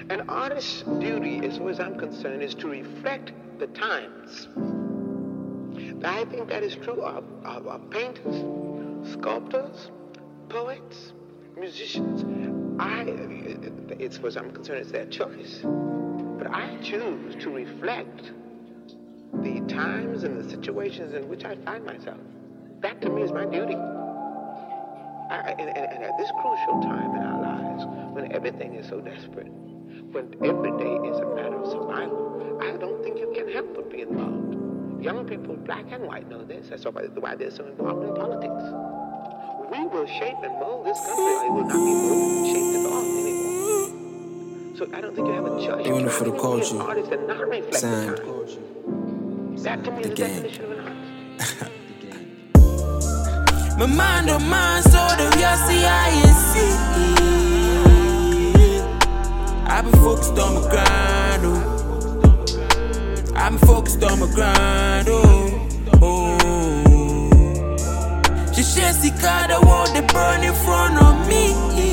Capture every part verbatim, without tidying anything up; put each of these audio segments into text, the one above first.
An artist's duty, as far as I'm concerned, is to reflect the times. I think that is true of, of, of painters, sculptors, poets, musicians. I, it's, as far as I'm concerned, it's their choice. But I choose to reflect the times and the situations in which I find myself. That to me is my duty. I, and, and, and at this crucial time in our lives, when everything is so desperate, when every day is a matter of survival, I don't think you can help but be involved. Young people, black and white, know this. That's why they're so involved in politics. We will shape and mold this country, or it will not be moved, shaped at all anymore. So I don't think you have a choice. Doing it for the culture. Be an artist and not reflect Sign. the time. That to me is the definition of an artist. My mind on mine, so the real C I C. I've been focused on my grind, oh. I've been focused on my grind, oh. oh. She said she got the world that burn in front of me.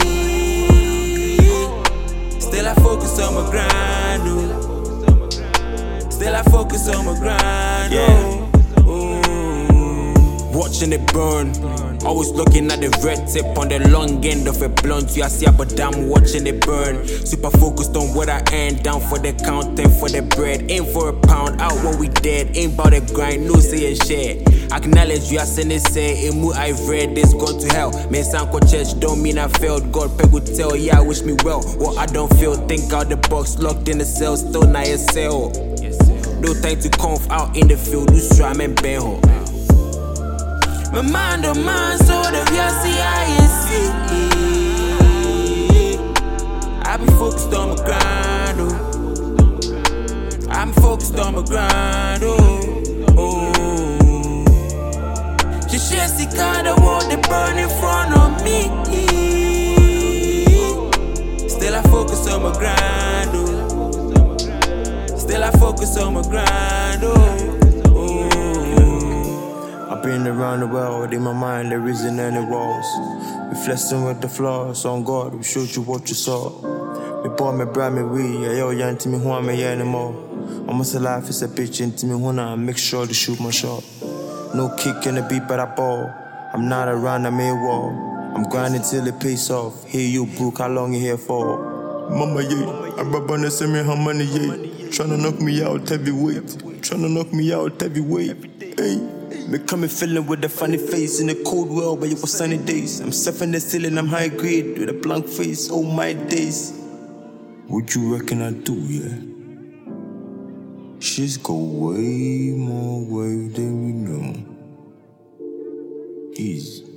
Still I focus on my grind, oh. Still I focus on my grind, oh. Watching it burn, always looking at the red tip on the long end of a blunt. You see, but I'm watching it burn. Super focused on what I earn, down for the count and for the bread. Aim for a pound, out when we dead. Ain't about the grind, no say and share. Acknowledge you are saying it, say, Emu I've read this, gone to hell. Man, Sanko Church don't mean I failed. God, peg would tell, yeah, I wish me well. What I don't feel, think out the box, locked in the cell, still not a cell. No time to conf out in the field, do strum and bang home. My mind on mine, so the real C I C. I be focused on my grind, oh. I'm focused on my grind, oh. oh. She said she got the world that burn in front of me. Still I focus on my grind, oh. Still I focus on my grind, oh. I've been around the world, in my mind there isn't any walls. Reflecting with the flaws on God, we showed you what you saw. Me boy, me bra, me we, yeah, yo, yeah, into me, who am I anymore? Almost life is a bitch, into me, who I make sure to shoot my shot. No kick in the beat, but I ball. I'm not around, I'm a wall. I'm grinding till it pays off. Here you, Brooke, how long you here for? Mama, yeah, I'm about to send me her money, yeah. Tryna knock me out heavyweight. Tryna knock me out heavyweight. Hey. Me coming feeling with a funny face in a cold world where you for sunny days. I'm surfing the ceiling, I'm high grade with a blank face, oh my days. What you reckon I do, yeah? She's go way more way than we know. Easy.